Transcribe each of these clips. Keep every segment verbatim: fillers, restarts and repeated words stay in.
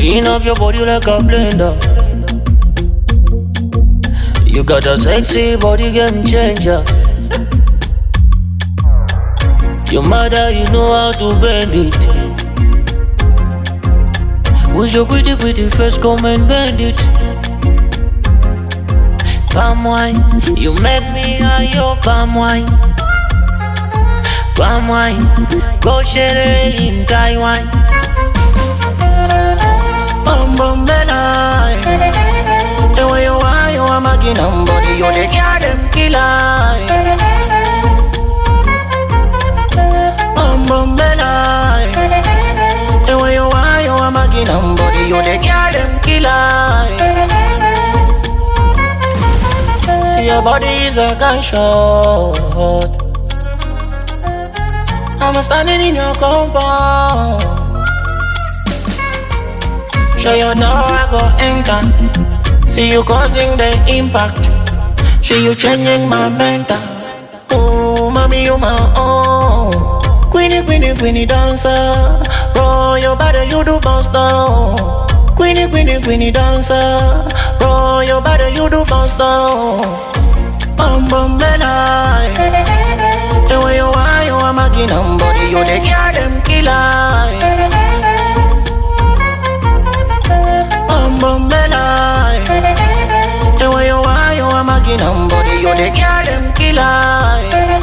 Spin up your body like a blender. You got a sexy body game changer. Your mother, you know how to bend it. With your pretty, pretty face, come and bend it. Palm wine, you make me high, your palm wine. Palm wine, go share in Taiwan. Bam bam belai, the way you are, you are making them body, you the girl them killer. Bam bam belai, the way you are, you are making them body, you the girl them killer. See your body is a gunshot. I'm standing in your compound. Show your door, I go enter. See you causing the impact. See you changing my mental. Oh, mommy, you my own. Queenie, queenie, queenie dancer. Roll your body, you do bounce down. Queenie, queenie, queenie dancer. Roll your body, you do bounce down. Bam, bam, belai. The way you are, you are making them body. You the girl, them killer. Bam bam belai, the way you are, you are making them body. You the girl, them killer.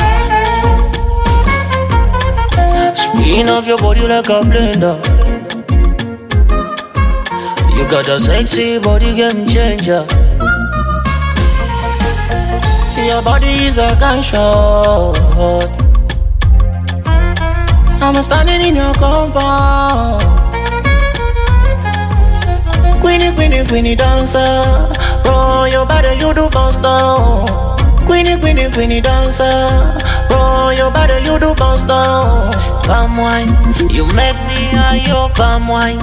Spin up your body like a blender. You got a sexy body game changer. See your body is a gunshot. I'm standing in your compound. Queenie, queenie, queenie dancer. Roll your body, you do bounce down. Queenie, queenie, queenie dancer. Roll your body, you do bounce down. Palm wine, you make me high, your palm wine.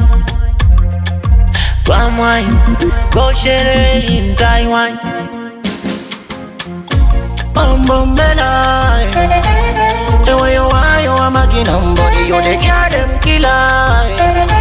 Palm wine, go share in Taiwan. Bam bam belai, the way you are, you are making them body. You the girl, them killer.